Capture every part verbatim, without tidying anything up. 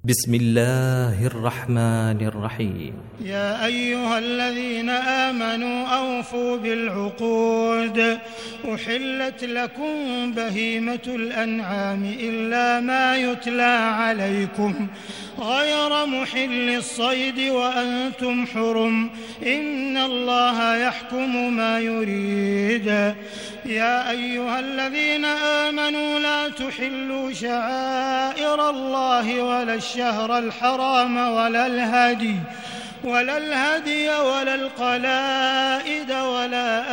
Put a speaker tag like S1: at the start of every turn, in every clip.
S1: بسم الله الرحمن الرحيم.
S2: يا أيها الذين آمنوا أوفوا بالعقود، أحلت لكم بهيمة الأنعام إلا ما يتلى عليكم غير محل الصيد وأنتم حرم، إن الله يحكم ما يريد. يا أيها الذين آمنوا لا تحلوا شعائر الله ولا الشهر الحرام ولا الهدي ولا الهدي ولا القلائد ولا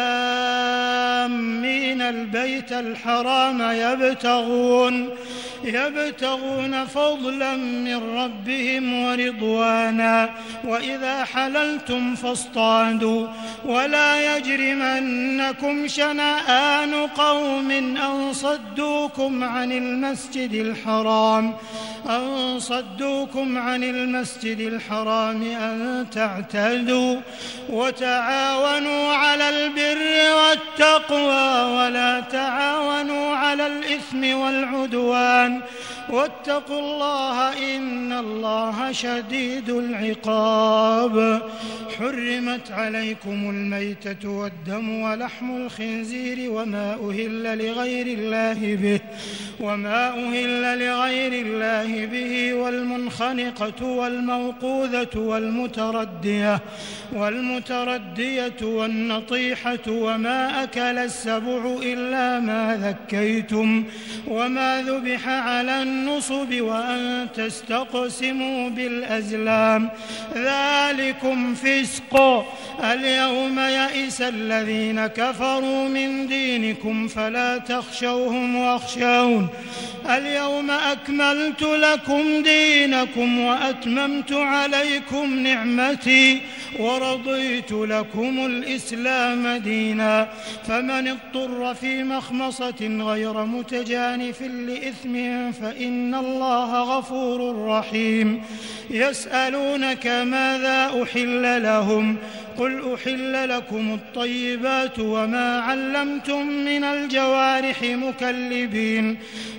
S2: آمين البيت الحرام يبتغون يبتغون فضلا من ربهم ورضوانا، وإذا حللتم فاصطادوا، ولا يجرمنكم شنآن قوم أن صدوكم عن المسجد الحرام أن صدوكم عن المسجد الحرام أن تعتدوا، وتعاونوا على البر والتقوى ولا تعاونوا على الإثم والعدوان، واتقوا الله إن الله شديد العقاب. حرمت عليكم الميتة والدم ولحم الخنزير وما أهل لغير الله به وما أهل لغير الله به والمنخنقة والموقوذة والمتردية والمتردية والنطيحة وما أكل السبع إلا ما ذكيتم وما ذبح على النصب وأن تستقسموا بالأزلام، ذلكم فسق. اليوم يئس الذين كفروا من دينكم فلا تخشوهم واخشون. اليوم أكملت لكم دينكم وأتممت عليكم نعمتي ورضيت لكم الإسلام دينا، فمن اضطر في مخمصة غير متجانف لإثم فإن الله غفور رحيم. يسألونك ماذا أحل لهم، قل أحل لكم الطيبات وما علمتم من الجوارح مكلبين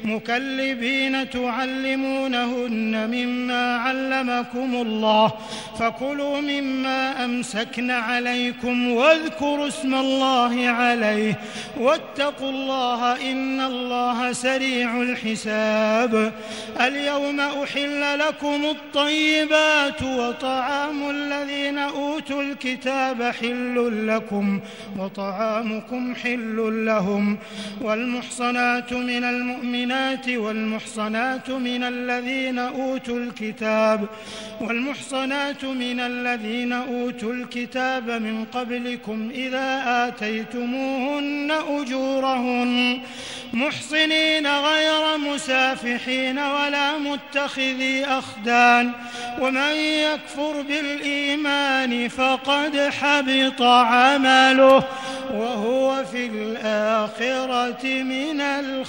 S2: مكلبين تعلمونهن مما علمكم الله، فكلوا مما أمسكن عليكم واذكروا اسم الله عليه واتقوا الله إن الله سريع الحساب. اليوم أحل لكم الطيبات وطعام الذين أوتوا الكتاب حل لكم وطعامكم حل لهم، والمحصنات من المؤمنات والمحصنات من الذين أوتوا الكتاب والمحصنات من الذين أوتوا الكتاب من قبلكم إذا آتيتموهن أجورهن محصنين غير مسافحين ولا متخذي أخدان، ومن يكفر بالإيمان فقد حبط عمله وهو في الآخرة من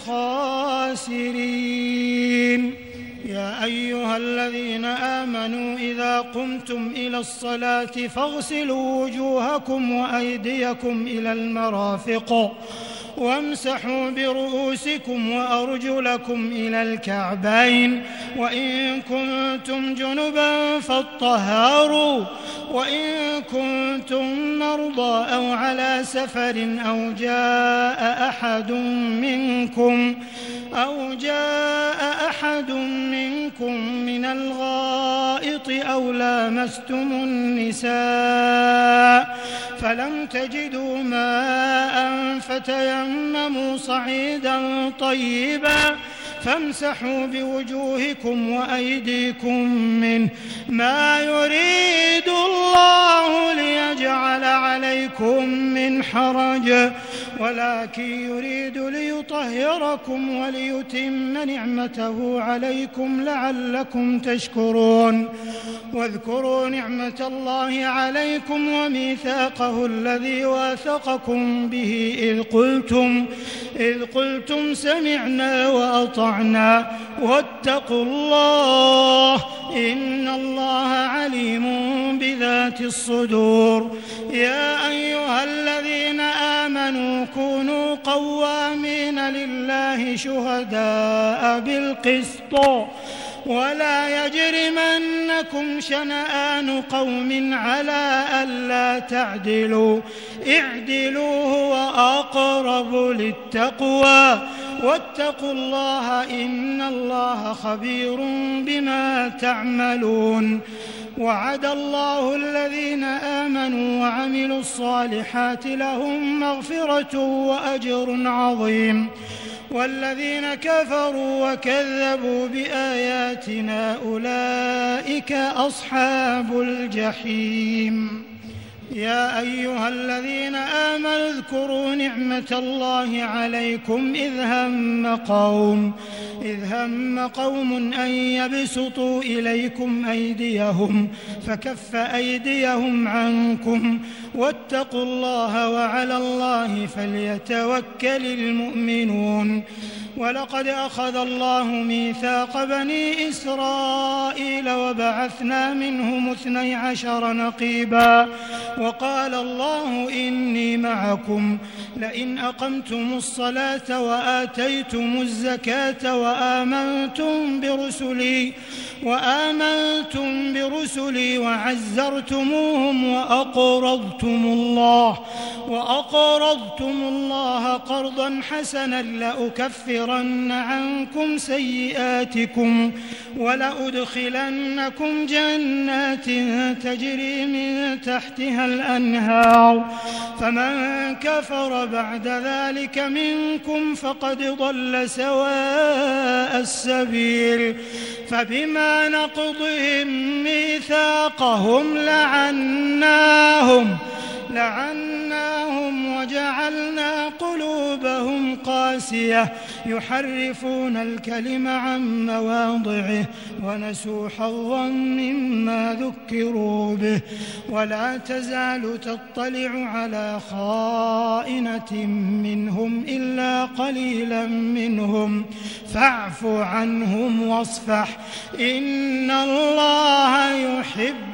S2: الخاسرين. يا أيها الذين آمنوا إذا قمتم إلى الصلاة فاغسلوا وجوهكم وأيديكم إلى المرافق وامسحوا برؤوسكم وأرجلكم إلى الكعبين، وإن كنتم جنبا فاطهروا، وإن كنتم مرضى أو على سفر أو جاء أحد منكم أو جاء أحد منكم من الغائط أو لامستم النساء فلم تجدوا ماء فتيمموا صعيدا طيبا فامسحوا بوجوهكم وأيديكم منه، ما يريد الله ليجعل عليكم من حرج ولكن يريد ليطهركم وليتم نعمته عليكم لعلكم تشكرون. واذكروا نعمة الله عليكم وميثاقه الذي واثقكم به إذ قلتم إذ قلتم سمعنا وأطعنا واتقوا الله إن الله عليم بذات الصدور. يا أيها الذين آمنوا كونوا قوامين لله شهداء بالقسط ولا يجرمنكم شنآن قوم على ألا تعدلوا اعدلوا هو أقرب للتقوى واتقوا الله إن الله خبير بما تعملون. وعد الله الذين آمنوا وعملوا الصالحات لهم مغفرة وأجر عظيم والذين كفروا وكذبوا بآياتنا أولئك أصحاب الجحيم. يا أيها الذين آمنوا اذكروا نعمة الله عليكم إذ هم قوم إذ هم قوم أن يبسطوا إليكم أيديهم فكف أيديهم عنكم واتقوا الله وعلى الله فليتوكل المؤمنون. ولقد أخذ الله ميثاق بني إسرائيل وبعثنا منهم اثني عشر نقيبا وقال الله إني معكم لئن أقمتم الصلاة وآتيتم الزكاة وآمنتم برسلي وآمنتم برسلي وعزرتموهم وأقرضتم الله وأقرضتم الله قرضا حسنا لأكفرن عنكم سيئاتكم ولأدخلنكم جنات تجري من تحتها الأنهار فمن كفر بعد ذلك منكم فقد ضل سواء السبيل. فبما نقضهم ميثاقهم لعناهم لعناهم وجعلنا قلوبهم قاسية يحرفون الكلم عن مواضعه ونسوا حظا مما ذكروا به ولا تزال تطلع على خائنة منهم إلا قليلا منهم فاعف عنهم واصفح إن الله يحب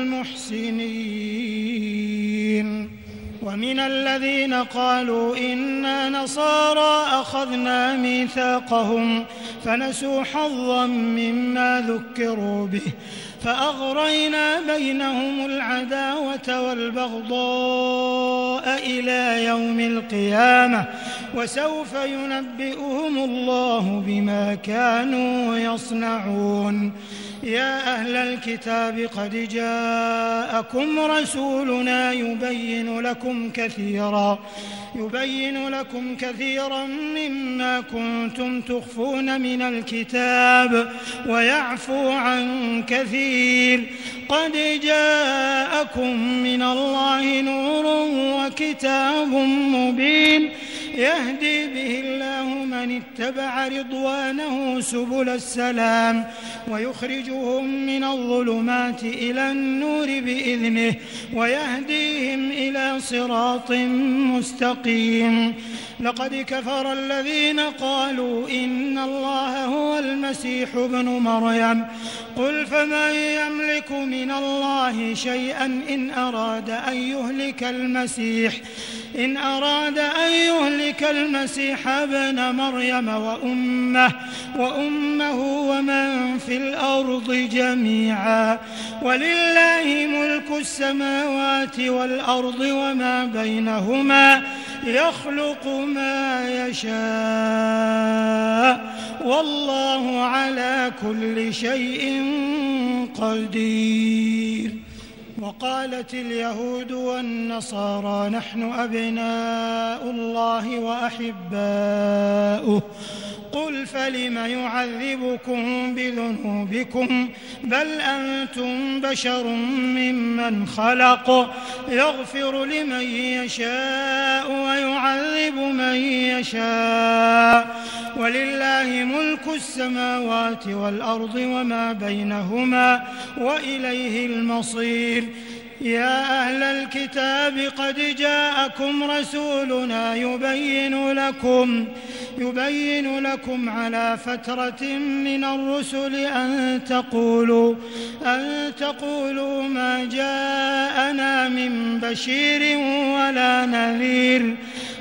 S2: المحسنين. ومن الذين قالوا إنا نصارى أخذنا ميثاقهم فنسوا حظا مما ذكروا به فأغرينا بينهم العداوة والبغضاء إلى يوم القيامة وسوف ينبئهم الله بما كانوا يصنعون. يا أهل الكتاب قد جاءكم رسولنا يبين لكم كثيرا يبين لكم كثيرا مما كنتم تخفون من الكتاب ويعفو عن كثير. قد جاءكم من الله نور وكتاب مبين يهدي به الله من اتبع رضوانه سبل السلام ويخرجهم من الظلمات إلى النور بإذنه ويهديهم إلى صراط مستقيم. لقد كفر الذين قالوا إن الله هو المسيح ابن مريم قل فمن يملك من الله شيئا إن أراد أن يهلك المسيح إن أراد أن يهلك المسيح ابن مريم وأمه وأمه ومن في الأرض جميعا ولله ملك السماوات والأرض وما بينهما يخلق ما يشاء والله على كل شيء قدير. وقالت اليهود والنصارى نحن أبناء الله وأحباؤه قل فلم يعذبكم بذنوبكم بل أنتم بشر ممن خلق يغفر لمن يشاء ويعذب من يشاء ولله ملك السماوات والأرض وما بينهما وإليه المصير. يا أهل الكتاب قد جاءكم رسولنا يبين لكم يبين لكم على فترة من الرسل أن تقولوا أن تقولوا ما جاءنا من بشير ولا نذير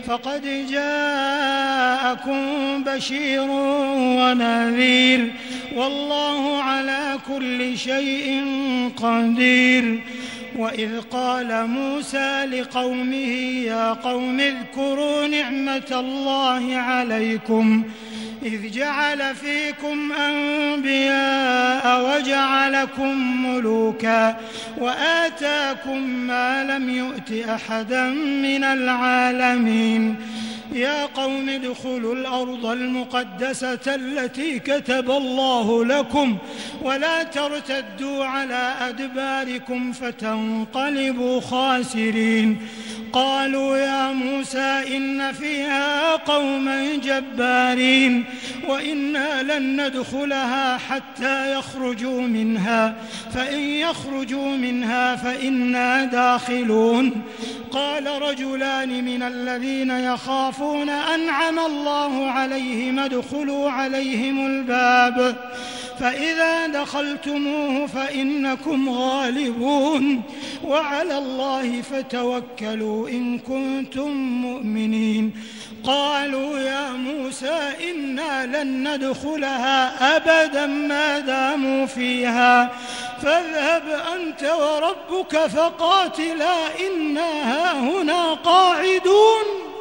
S2: فقد جاءكم بشير ونذير والله على كل شيء قدير. وإذ قال موسى لقومه يا قوم اذكروا نعمة الله عليكم إذ جعل فيكم أنبياء وجعلكم ملوكا وآتاكم ما لم يؤت أحدا من العالمين. يا قوم ادخلوا الأرض المقدسة التي كتب الله لكم ولا ترتدوا على أدباركم فتنقلبوا خاسرين. قالوا يا موسى إن فيها قوما جبارين وإنا لن ندخلها حتى يخرجوا منها فإن يخرجوا منها فإنا داخلون. قال رجلان من الذين يخافون أنعم الله عليهم ادخلوا عليهم الباب فإذا دخلتموه فإنكم غالبون وعلى الله فتوكلوا إن كنتم مؤمنين. قالوا يا موسى إنا لن ندخلها أبدا ما داموا فيها فاذهب أنت وربك فقاتلا إنا هاهنا قاعدون.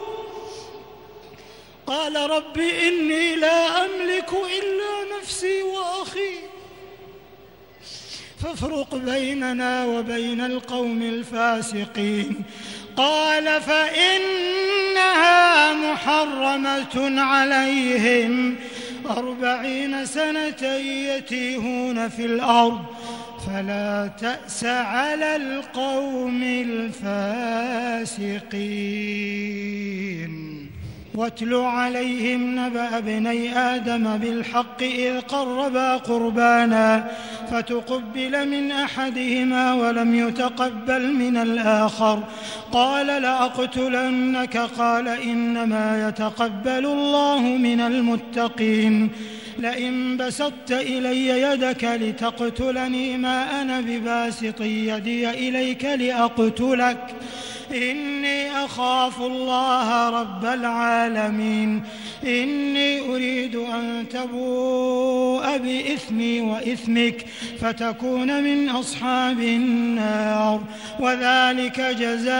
S2: قال رب إني لا أملك إلا نفسي وأخي فافرق بيننا وبين القوم الفاسقين. قال فإنها محرمة عليهم أربعين سنة يتيهون في الأرض فلا تأس على القوم الفاسقين. واتل عليهم نبأ ابني آدم بالحق إذ قربا قربانا فتقبل من أحدهما ولم يتقبل من الآخر قال لأقتلنك قال إنما يتقبل الله من المتقين. لئن بسطت إلي يدك لتقتلني ما أنا بباسط يدي إليك لأقتلك إني أخاف الله رب العالمين. إني أريد أن تبوء بإثمي وإثمك فتكون من أصحاب النار وذلك جزاء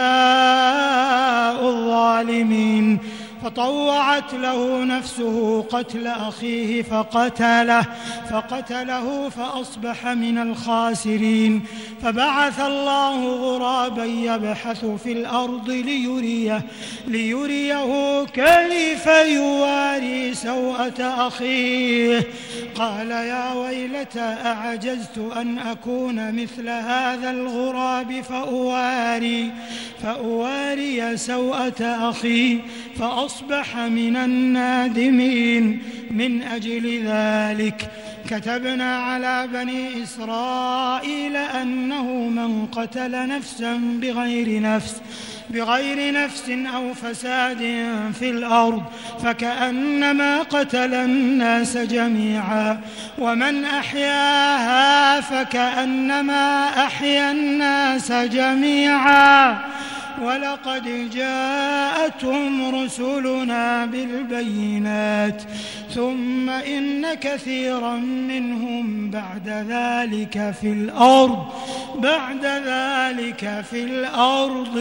S2: الظالمين. فطوعت له نفسه قتل أخيه فقتله فقتله فأصبح من الخاسرين. فبعث الله غرابا يبحث في الأرض ليريه, ليريه كيف يواري سوءة أخيه. قال يا ويلتى أعجزت أن أكون مثل هذا الغراب فأواري, فأواري سوءة أخي فأصبح من النادمين. من أجل ذلك كتبنا على بني إسرائيل أنه من قتل نفسا بغير نفس بغير نفس أو فساد في الأرض فكأنما قتل الناس جميعا ومن أحياها فكأنما أحيا الناس جميعا. ولقد جاءتهم رسلنا بالبينات ثم إن كثيرا منهم بعد ذلك في الأرض بعد ذلك في الأرض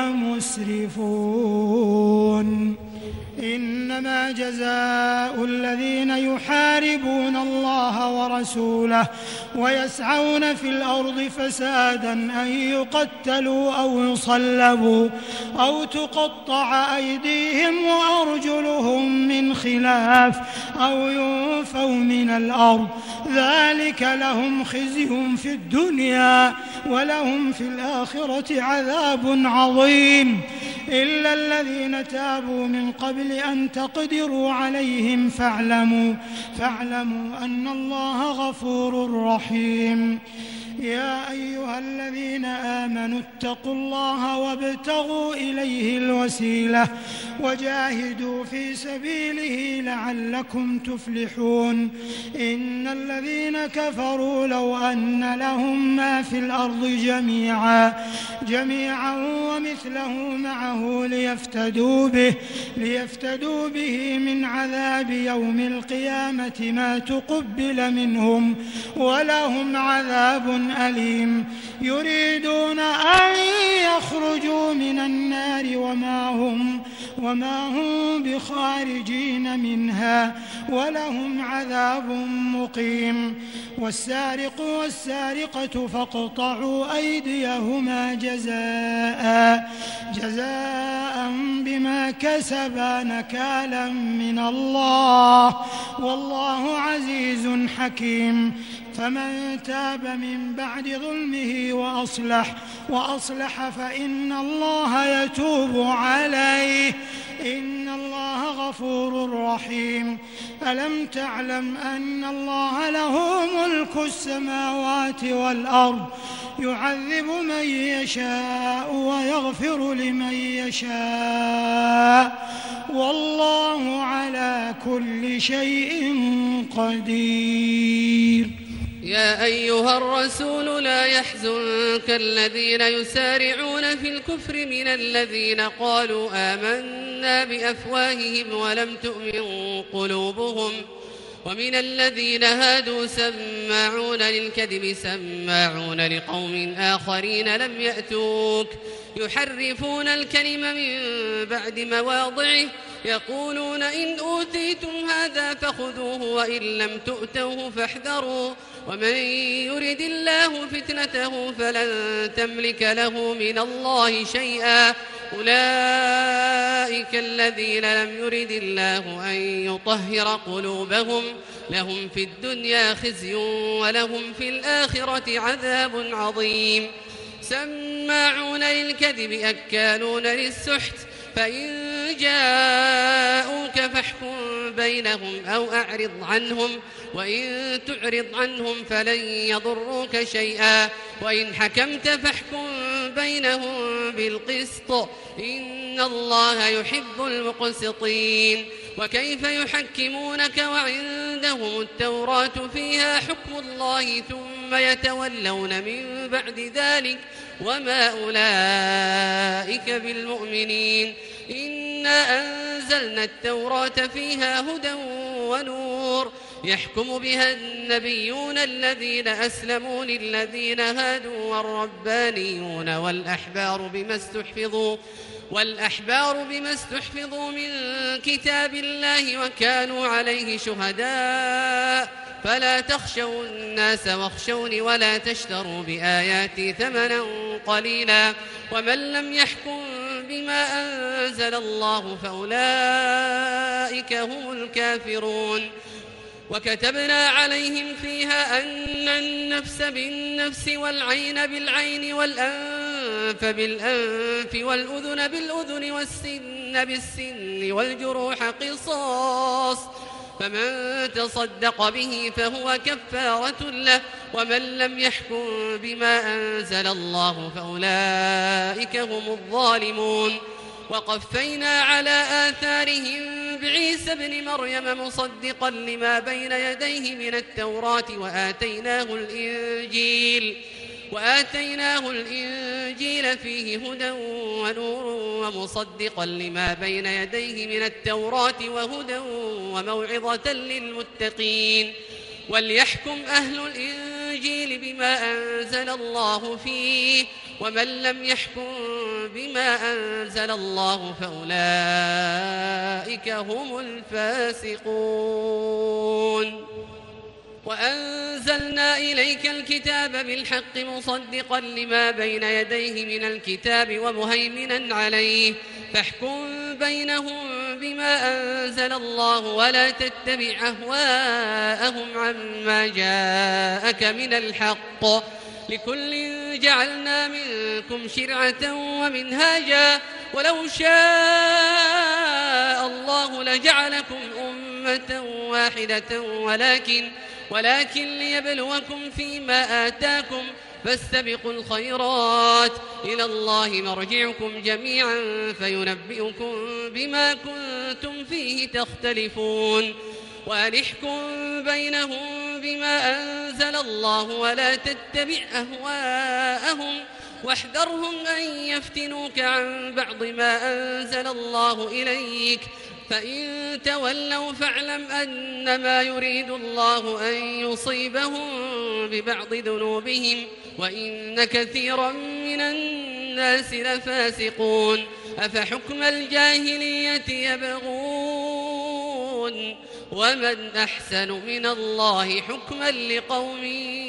S2: لمسرفون. إنما جزاء الذين يحاربون الله ورسوله ويسعون في الأرض فسادا أن يقتلوا أو يصلبوا أو تقطع أيديهم وأرجلهم من خلاف أو ينفوا من الأرض ذلك لهم خزي في الدنيا ولهم في الآخرة عذاب عظيم. إلا الذين تابوا من قبل أن تقدروا عليهم فاعلموا, فاعلموا أن الله غفور رحيم. يا أيها الذين آمنوا اتقوا الله وابتغوا إليه الوسيلة وجاهدوا في سبيله لعلكم تفلحون إن الذين كفروا لو أن لهم ما في الأرض جميعا جميعا ومثله معه ليفتدوا به ليفتدوا به من عذاب يوم القيامة ما تقبل منهم ولهم عذاب أليم يريدون أن يخرجوا من النار وما هم وما هم بخارجين منها ولهم عذاب مقيم والسارق والسارقة فاقطعوا أيديهما جزاء جزاء بما كسبا نكالا من الله والله عزيز حكيم فمن تاب من بعد ظلمه وأصلح وأصلح فإن الله يتوب عليه إن الله غفور رحيم ألم تعلم أن الله له ملك السماوات والأرض يعذب من يشاء ويغفر لمن يشاء والله على كل شيء قدير
S3: يا أيها الرسول لا يحزنك الذين يسارعون في الكفر من الذين قالوا آمنا بأفواههم ولم تؤمن قلوبهم ومن الذين هادوا سماعون للكذب سماعون لقوم آخرين لم يأتوك يحرفون الكلم من بعد مواضعه يقولون إن أوتيتم هذا فخذوه وإن لم تؤتوه فاحذروا ومن يرد الله فتنته فلن تملك له من الله شيئا أولئك الذين لم يرد الله أن يطهر قلوبهم لهم في الدنيا خزي ولهم في الآخرة عذاب عظيم سماعون للكذب أكالون للسحت فإن جاءوك فاحكم بينهم أو أعرض عنهم وإن تعرض عنهم فلن يضروك شيئا وإن حكمت فاحكم بينهم بالقسط إن الله يحب المقسطين وكيف يحكمونك وعندهم التوراة فيها حكم الله ثم يتولون من بعد ذلك وما أولئك بالمؤمنين إنا أنزلنا التوراة فيها هدى ونور يحكم بها النبيون الذين أسلموا للذين هادوا والربانيون والأحبار بما استحفظوا والأحبار بما استحفظوا من كتاب الله وكانوا عليه شهداء فلا تخشوا الناس واخشوني ولا تشتروا بآياتي ثمنا قليلا ومن لم يحكم بما أنزل الله فأولئك هم الكافرون وكتبنا عليهم فيها أن النفس بالنفس والعين بالعين والأنف بالأنف والأذن بالأذن والسن بالسن والجروح قصاص فمن تصدق به فهو كفارة له ومن لم يحكم بما أنزل الله فأولئك هم الظالمون وقفينا على آثارهم بعيسى ابن مريم مصدقا لما بين يديه من التوراة وآتيناه الإنجيل وآتيناه الإنجيل فيه هدى ونور ومصدقا لما بين يديه من التوراة وهدى وموعظة للمتقين وليحكم أهل الإنجيل بما أنزل الله فيه ومن لم يحكم بما أنزل الله فأولئك هم الفاسقون وأنزلنا إليك الكتاب بالحق مصدقا لما بين يديه من الكتاب ومهيمنا عليه فاحكم بينهم بما أنزل الله ولا تتبع أهواءهم عما جاءك من الحق لكل جعلنا منكم شرعة ومنهاجا ولو شاء الله لجعلكم أمة واحدة ولكن ولكن ليبلوكم فيما آتاكم فاستبقوا الخيرات إلى الله مرجعكم جميعا فينبئكم بما كنتم فيه تختلفون وأنحكم بينهم بما أنزل الله ولا تتبع أهواءهم واحذرهم أن يفتنوك عن بعض ما أنزل الله إليك فإن تولوا فاعلم أنما يريد الله أن يصيبهم ببعض ذنوبهم وإن كثيرا من الناس لفاسقون أفحكم الجاهلية يبغون ومن أحسن من الله حكما لقوم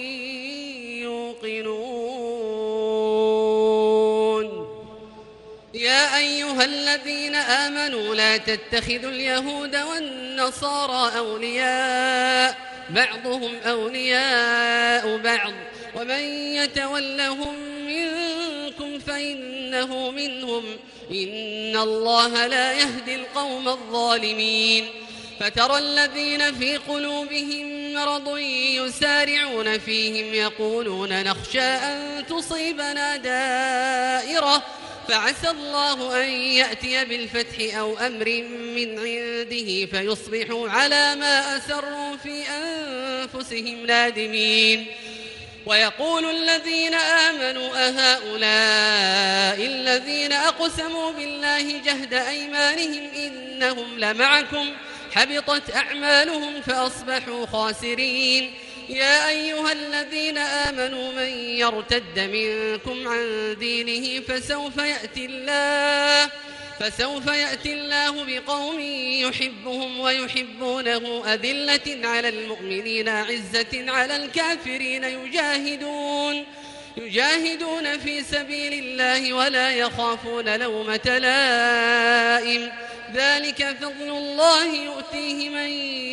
S3: يوقنون يا أيها الذين آمنوا لا تتخذوا اليهود والنصارى أولياء بعضهم أولياء بعض ومن يتولهم منكم فإنه منهم إن الله لا يهدي القوم الظالمين فترى الذين في قلوبهم مرض يسارعون فيهم يقولون نخشى أن تصيبنا دائرة فعسى الله أن يأتي بالفتح أو أمر من عنده فيصبحوا على ما أسروا في أنفسهم نادمين ويقول الذين آمنوا أهؤلاء الذين أقسموا بالله جهد أيمانهم إنهم لمعكم حبطت أعمالهم فأصبحوا خاسرين يا أيها الذين آمنوا من يرتد منكم عن دينه فسوف يأتي الله فسوف يأتي الله بقوم يحبهم ويحبونه أذلة على المؤمنين عزة على الكافرين يجاهدون يجاهدون في سبيل الله ولا يخافون لومة لائم ذلك فضل الله يؤتيه من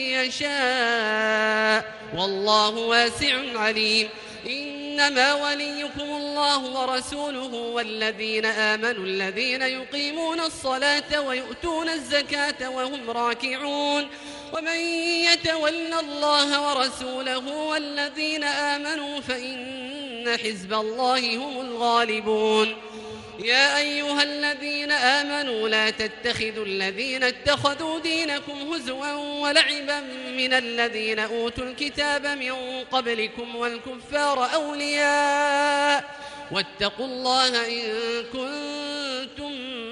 S3: يشاء والله واسع عليم إنما وليكم الله ورسوله والذين آمنوا الذين يقيمون الصلاة ويؤتون الزكاة وهم راكعون ومن يتول الله ورسوله والذين آمنوا فإن حزب الله هم الغالبون يا أيها الذين آمنوا لا تتخذوا الذين اتخذوا دينكم هزوا ولعبا من الذين أوتوا الكتاب من قبلكم والكفار أولياء واتقوا الله إن كنتم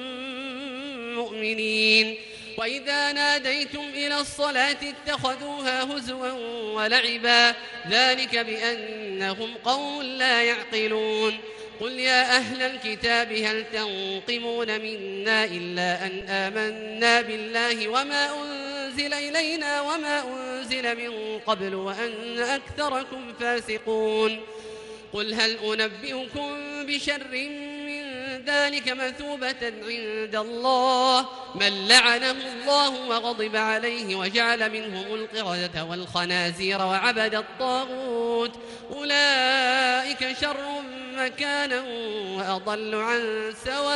S3: مؤمنين وإذا ناديتم إلى الصلاة اتخذوها هزوا ولعبا ذلك بأنهم قوم لا يعقلون قل يا أهل الكتاب هل تنقمون منا إلا أن آمنا بالله وما أنزل إلينا وما أنزل من قبل وأن أكثركم فاسقون قل هل أنبئكم بشر من ذلك مثوبة عند الله من لعنه الله وغضب عليه وجعل منهم القردة والخنازير وعبد الطاغوت أولئك شر مكانا وأضل عن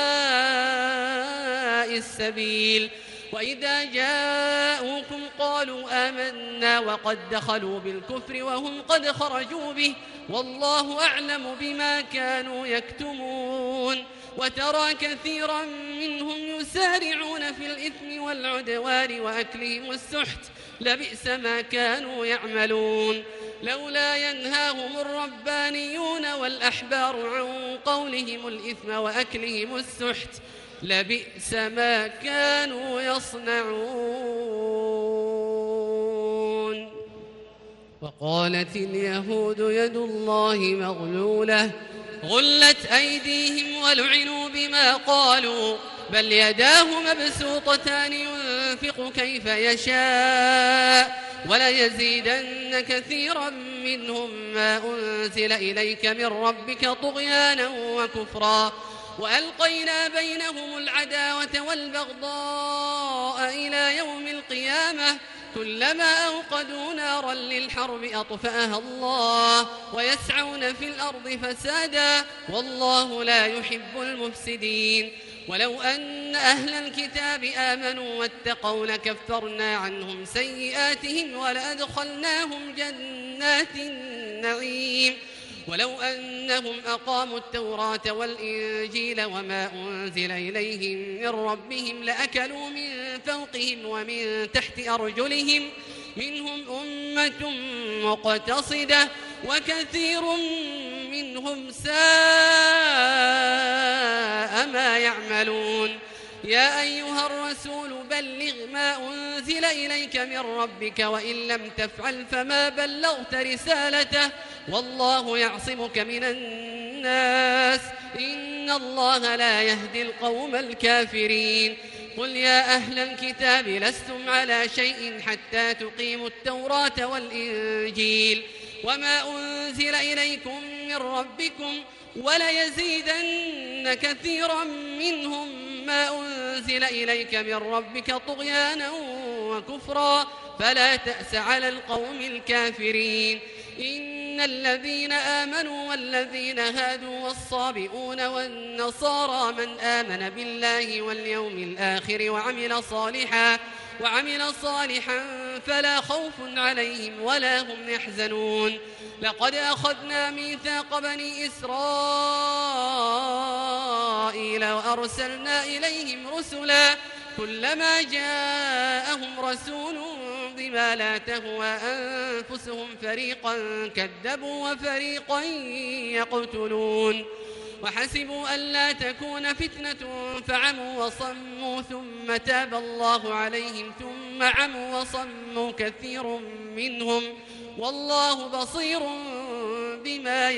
S3: سواء السبيل وإذا جاءوكم قالوا آمنا وقد دخلوا بالكفر وهم قد خرجوا به والله أعلم بما كانوا يكتمون وترى كثيرا منهم يسارعون في الإثم والعدوان وأكلهم السحت لبئس ما كانوا يعملون لولا ينهاهم الربانيون والأحبار عن قولهم الإثم وأكلهم السحت لبئس ما كانوا يصنعون وقالت اليهود يد الله مغلولة غلت أيديهم ولعنوا بما قالوا بل يداه مبسوطتان ينفق كيف يشاء وليزيدن كثيرا منهم ما أنزل إليك من ربك طغيانا وكفرا وألقينا بينهم العداوة والبغضاء إلى يوم القيامة كلما أوقدوا نارا للحرب أطفأها الله ويسعون في الأرض فسادا والله لا يحب المفسدين ولو أن أهل الكتاب آمنوا واتقوا لكفرنا عنهم سيئاتهم ولأدخلناهم جنات النعيم ولو أنهم أقاموا التوراة والإنجيل وما أنزل إليهم من ربهم لأكلوا من فوقهم ومن تحت أرجلهم منهم أمة مقتصدة وكثير منهم ساء ما يعملون. يا أيها الرسول بلغ ما أنزل إليك من ربك وإن لم تفعل فما بلغت رسالته والله يعصمك من الناس إن الله لا يهدي القوم الكافرين. قل يا أهل الكتاب لستم على شيء حتى تقيموا التوراة والإنجيل وما أنزل إليكم من ربكم وليزيدن كثيرا منهم ما أنزل إليك من ربك طغيانا وكفرا فلا تأس على القوم الكافرين. إن الذين آمنوا والذين هادوا والصابئون والنصارى من آمن بالله واليوم الآخر وعمل صالحا وعمل صالحا فلا خوف عليهم ولا هم يحزنون. لقد أخذنا ميثاق بني إسرائيل وأرسلنا إليهم رسلا كلما جاءهم رسول بما لا تهوى أنفسهم فريقا كذبوا وفريقا يقتلون وحسبوا ألا تكون فتنة فعموا وصموا ثم تاب الله عليهم ثم عموا وصموا كثير منهم والله بصير بما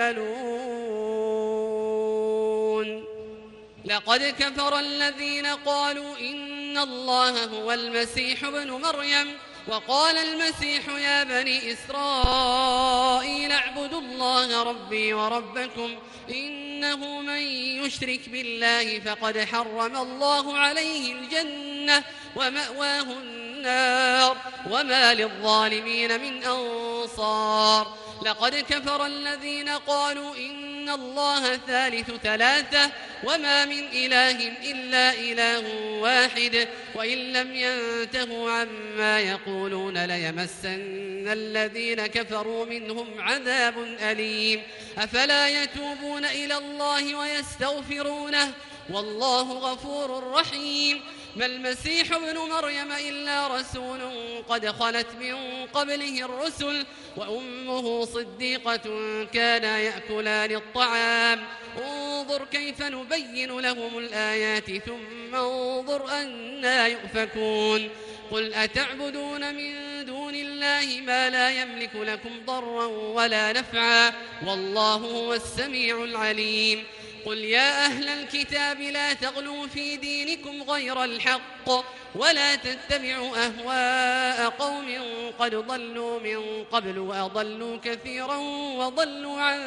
S3: يعملون. لقد كفر الذين قالوا إن الله هو المسيح ابن مريم وقال المسيح يا بني إسرائيل اعبدوا الله ربي وربكم إنه من يشرك بالله فقد حرم الله عليه الجنة ومأواه النار وما للظالمين من أنصار. لقد كفر الذين قالوا إن الله ثالث ثلاثة وما من إله إلا إله واحد وإن لم ينتهوا عما يقولون ليمسن الذين كفروا منهم عذاب أليم. أفلا يتوبون إلى الله ويستغفرونه والله غفور رحيم. ما المسيح ابن مريم إلا رسول قد خلت من قبله الرسل وأمه صديقة كانا يأكلان الطعام انظر كيف نبين لهم الآيات ثم انظر أنا يؤفكون. قل أتعبدون من دون الله ما لا يملك لكم ضرا ولا نفعا والله هو السميع العليم. قل يا أهل الكتاب لا تغلوا في دينكم غير الحق ولا تتبعوا أهواء قوم قد ضلوا من قبل وأضلوا كثيرا وضلوا عن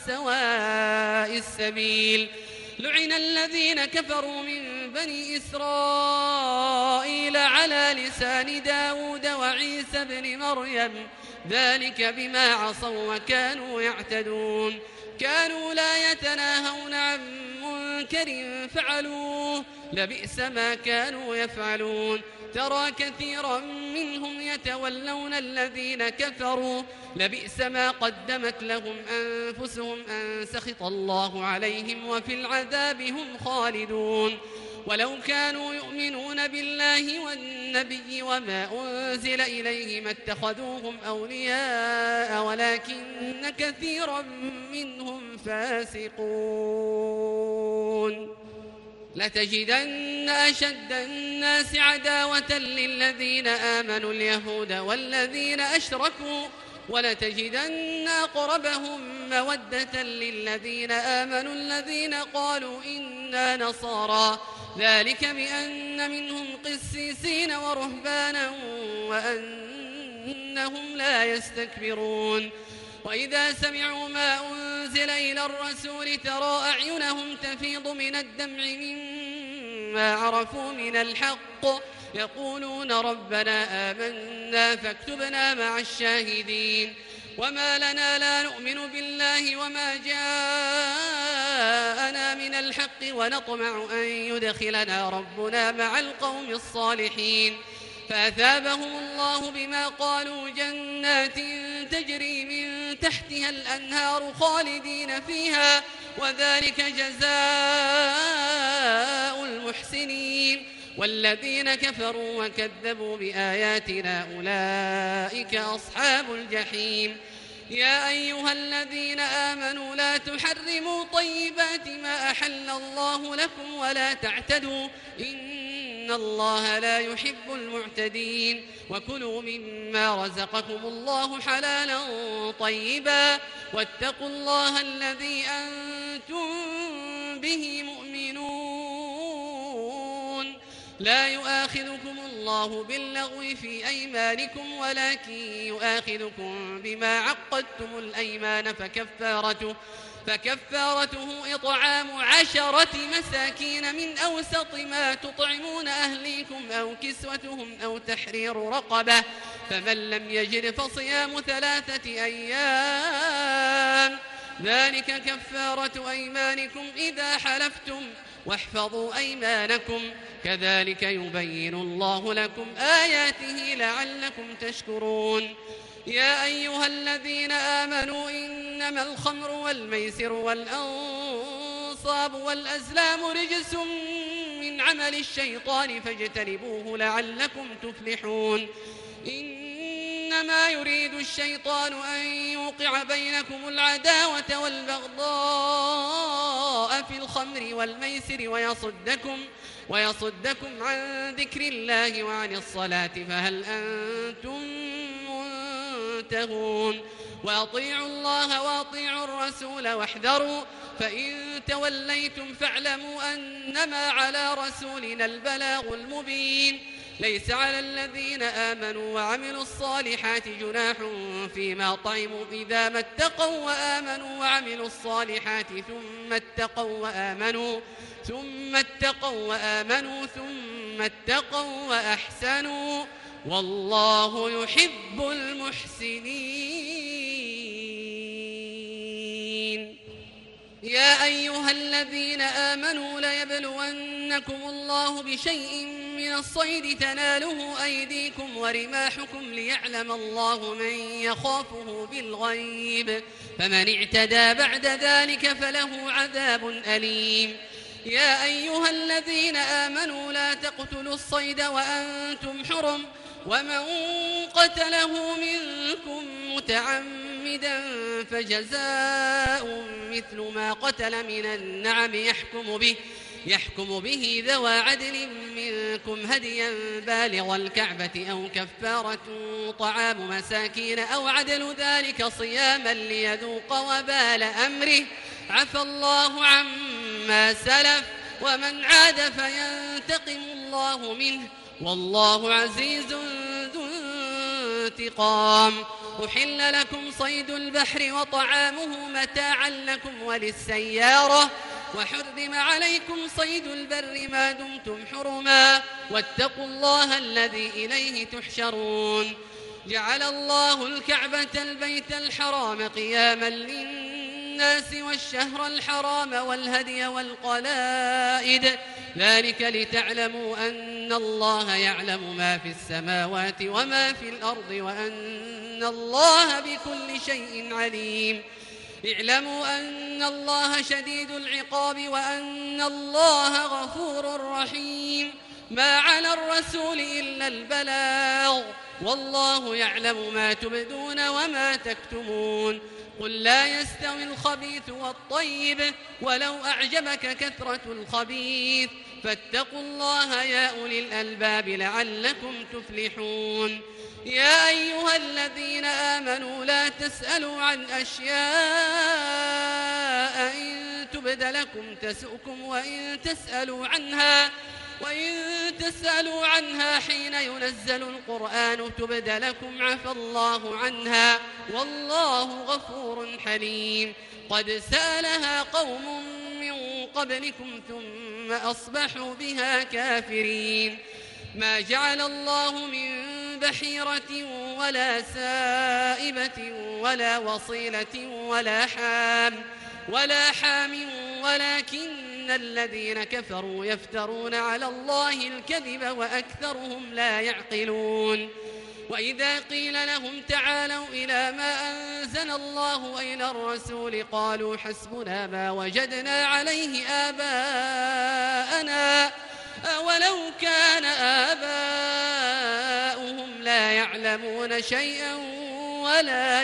S3: سواء السبيل. لعن الذين كفروا من بني إسرائيل على لسان داود وعيسى بن مريم ذلك بما عصوا وكانوا يعتدون. كانوا لا يتناهون عن منكر فعلوه لبئس ما كانوا يفعلون. ترى كثيرا منهم يتولون الذين كفروا لبئس ما قدمت لهم أنفسهم أن سخط الله عليهم وفي العذاب هم خالدون. ولو كانوا يؤمنون بالله والنبي وما أنزل إليه ما اتخذوهم أولياء ولكن كثيرا منهم فاسقون. لتجدن أشد الناس عداوة للذين آمنوا اليهود والذين أشركوا ولتجدن أقربهم مودة للذين آمنوا الذين قالوا إنا نصارى ذلك بأن منهم قسيسين ورهبانا وأنهم لا يستكبرون. وإذا سمعوا ما أنزل إلى الرسول ترى أعينهم تفيض من الدمع مما عرفوا من الحق يقولون ربنا آمنا فاكتبنا مع الشاهدين. وما لنا لا نؤمن بالله وما جاءنا من الحق ونطمع أن يدخلنا ربنا مع القوم الصالحين. فأثابهم الله بما قالوا جنات تجري من تحتها الأنهار خالدين فيها وذلك جزاء المحسنين والذين كفروا وكذبوا بآياتنا أولئك أصحاب الجحيم يا أيها الذين آمنوا لا تحرموا طيبات ما أحل الله لكم ولا تعتدوا إن الله لا يحب المعتدين وكلوا مما رزقكم الله حلالا طيبا واتقوا الله الذي أنتم به مؤمنون لا يؤاخذكم الله باللغو في أيمانكم ولكن يؤاخذكم بما عقدتم الأيمان فكفارته, فكفارته إطعام عشرة مساكين من أوسط ما تطعمون أهليكم أو كسوتهم أو تحرير رقبة فمن لم يجد فصيام ثلاثة أيام ذلك كفارة أيمانكم إذا حلفتم واحفظوا أيمانكم كذلك يبين الله لكم آياته لعلكم تشكرون يا أيها الذين آمنوا إنما الخمر والميسر والأنصاب والأزلام رجس من عمل الشيطان فاجتنبوه لعلكم تفلحون إنما يريد الشيطان أن يوقع بينكم العداوة والبغضاء في الخمر والميسر ويصدكم, ويصدكم عن ذكر الله وعن الصلاة فهل أنتم منتهون وأطيعوا الله وأطيعوا الرسول واحذروا فإن توليتم فاعلموا أنما على رسولنا البلاغ المبين ليس على الذين آمنوا وعملوا الصالحات جناح فيما طعموا إذا ما اتقوا وآمنوا وعملوا الصالحات ثم اتقوا وآمنوا ثم اتقوا وآمنوا ثم اتقوا وأحسنوا والله يحب المحسنين يا أيها الذين آمنوا ليبلونكم الله بشيء من الصيد تناله أيديكم ورماحكم ليعلم الله من يخافه بالغيب فمن اعتدى بعد ذلك فله عذاب أليم يا أيها الذين آمنوا لا تقتلوا الصيد وأنتم حرم ومن قتله منكم متعمدا فجزاء مثل ما قتل من النعم يحكم به يحكم به ذوى عدل منكم هديا بالغ الكعبة أو كفارة طعام مساكين أو عدل ذلك صياما ليذوق وبال أمره عفى الله عما سلف ومن عاد فينتقم الله منه والله عزيز ذو انتقام أحل لكم صيد البحر وطعامه متاعا لكم وللسيارة وحرم عليكم صيد البر ما دمتم حرما واتقوا الله الذي إليه تحشرون جعل الله الكعبة البيت الحرام قياما للناس والشهر الحرام والهدي والقلائد ذلك لتعلموا أن الله يعلم ما في السماوات وما في الأرض وأن الله بكل شيء عليم اعلموا أن الله شديد العقاب وأن الله غفور رحيم ما على الرسول إلا البلاغ والله يعلم ما تبدون وما تكتمون قل لا يستوي الخبيث والطيب ولو أعجبك كثرة الخبيث فاتقوا الله يا أولي الألباب لعلكم تفلحون يا أيها الذين آمنوا لا تسألوا عن أشياء إن تبد لكم تسؤكم وإن تسألوا عنها وإن تسألوا عنها حين ينزل القرآن تبد لكم عفى الله عنها والله غفور حليم قد سألها قوم من قبلكم ثم أصبحوا بها كافرين ما جعل الله من بحيرة ولا سائبة ولا وصيلة ولا حام ولا حام ولكن الذين كفروا يفترون على الله الكذب وأكثرهم لا يعقلون وإذا قيل لهم تعالوا إلى ما أنزل الله وإلى الرسول قالوا حسبنا ما وجدنا عليه آباءنا أولو كان آباؤهم لا يعلمون شيئا ولا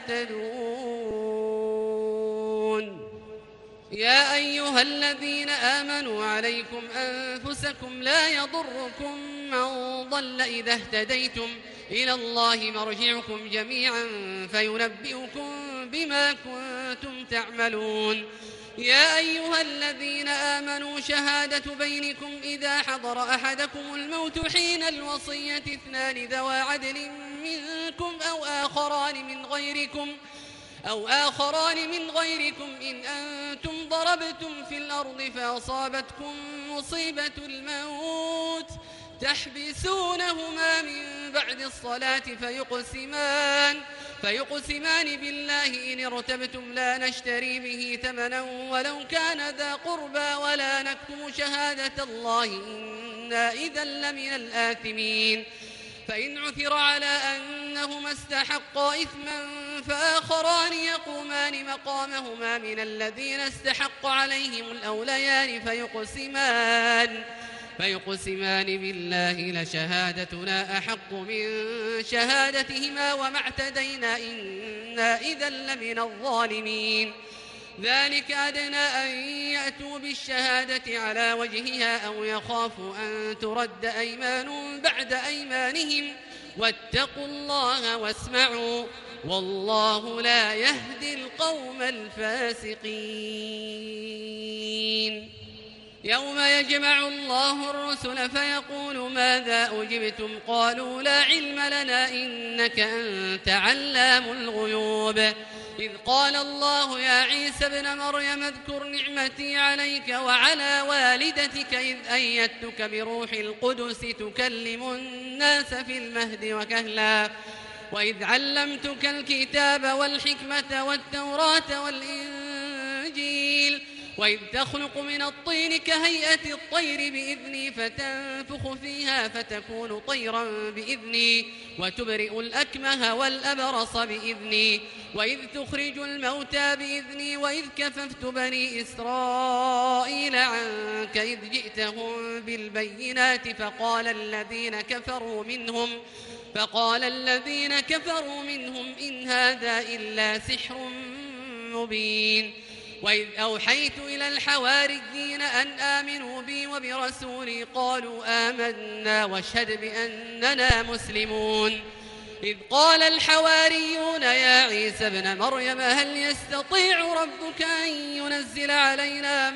S3: يهتدون يا أيها الذين آمنوا عليكم أنفسكم لا يضركم من ضل إذا اهتديتم إلى الله مرجعكم جميعا فينبئكم بما كنتم تعملون يا أيها الذين آمنوا شهادة بينكم إذا حضر أحدكم الموت حين الوصية اثنان ذوى عدل منكم أو آخران من غيركم أو آخران من غيركم إن أنتم ضربتم في الأرض فأصابتكم مصيبة الموت تحبسونهما من بعد الصلاة فيقسمان فيقسمان بالله إن ارتبتم لا نشتري به ثمنا ولو كان ذا قربى ولا نكتم شهادة الله إنا إذا لمن الآثمين فإن عثر على أنهما استحقا إثما فآخران يقومان مقامهما من الذين استحق عليهم الأوليان فيقسمان فيقسمان بالله لشهادتنا أحق من شهادتهما وما اعتدينا إنا إذا لمن الظالمين ذلك أدنى أن يأتوا بالشهادة على وجهها أو يخافوا أن ترد أيمان بعد أيمانهم واتقوا الله واسمعوا والله لا يهدي القوم الفاسقين يوم يجمع الله الرسل فيقول ماذا أجبتم قالوا لا علم لنا إنك أنت علام الغيوب إذ قال الله يا عيسى ابن مريم اذكر نعمتي عليك وعلى والدتك إذ أيدتك بروح القدس تكلم الناس في المهد وكهلا وإذ علمتك الكتاب والحكمة والتوراة والإنجيل وإذ تخلق من الطين كهيئة الطير بإذني فتنفخ فيها فتكون طيرا بإذني وتبرئ الأكمه والأبرص بإذني وإذ تخرج الموتى بإذني وإذ كففت بني إسرائيل عنك إذ جئتهم بالبينات فقال الذين كفروا منهم فقال الذين كفروا منهم إن هذا إلا سحر مبين وإذ أوحيت إلى الحواريين أن آمنوا بي وبرسولي قالوا آمنا واشهد بأننا مسلمون إذ قال الحواريون يا عيسى ابن مريم هل يستطيع ربك أن ينزل علينا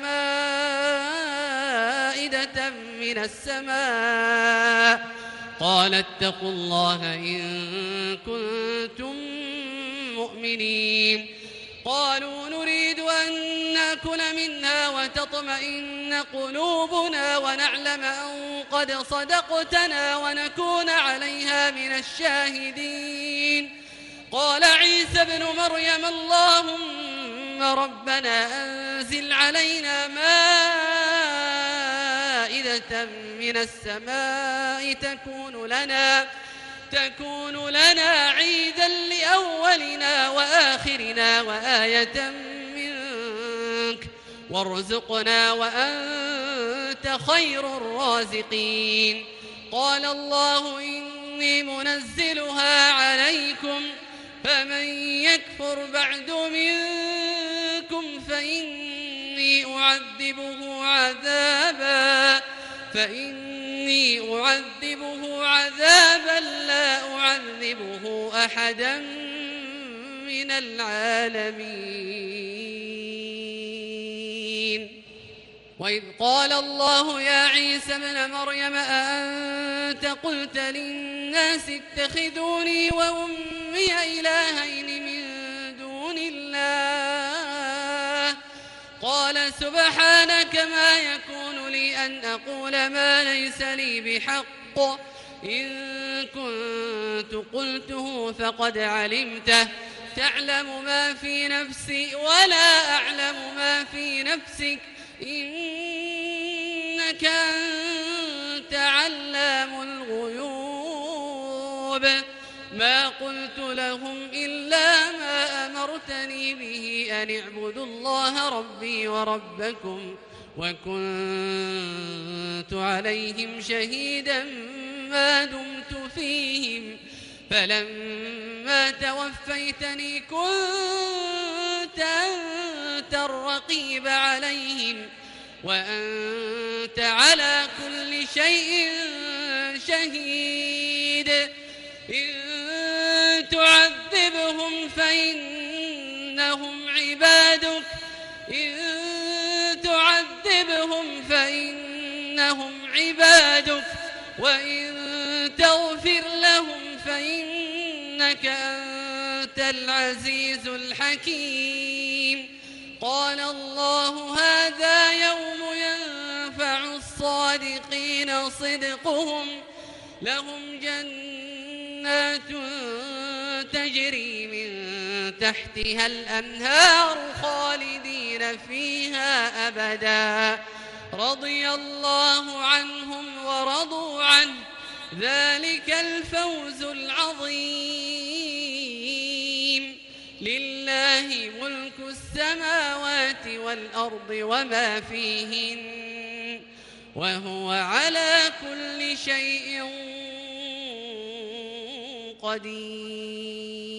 S3: مائدة من السماء قال اتقوا الله إن كنتم مؤمنين قالوا نريد أن نأكل منها وتطمئن قلوبنا ونعلم أن قد صدقتنا ونكون عليها من الشاهدين قال عيسى ابن مريم اللهم ربنا أنزل علينا مائدة من السماء تكون لنا تكون لنا عيدا لأولنا وآخرنا وآية منك وارزقنا وأنت خير الرازقين قال الله إني منزلها عليكم فمن يكفر بعد منكم فإني أعذبه عذابا فإني أعذبه عذابا لا أعذبه أحدا من العالمين وإذ قال الله يا عيسى ابن مريم أأنت قلت للناس اتخذوني وأمي إلهين من دون الله قال سبحانك ما يكون لي أن أقول ما ليس لي بحق إن كنت قلته فقد علمته تعلم ما في نفسي ولا أعلم ما في نفسك إنك أنت علام الغيوب ما قلت لهم إلا ما أمرتني به أن اعبدوا الله ربي وربكم وكنت عليهم شهيدا ما دمت فيهم فلما توفيتني كنت أنت الرقيب عليهم وأنت على كل شيء شهيد إن تعذبهم فإنهم عبادك إن تعذبهم فإنهم عبادك وإن تغفر لهم فإنك أنت العزيز الحكيم قال الله هذا يوم ينفع الصادقين صدقهم لهم جنات تجري من تحتها الأنهار خالدين فيها أبدا رضي الله عنهم ورضوا عنه ذلك الفوز العظيم لله ملك السماوات والأرض وما فيهن وهو على كل شيء قدير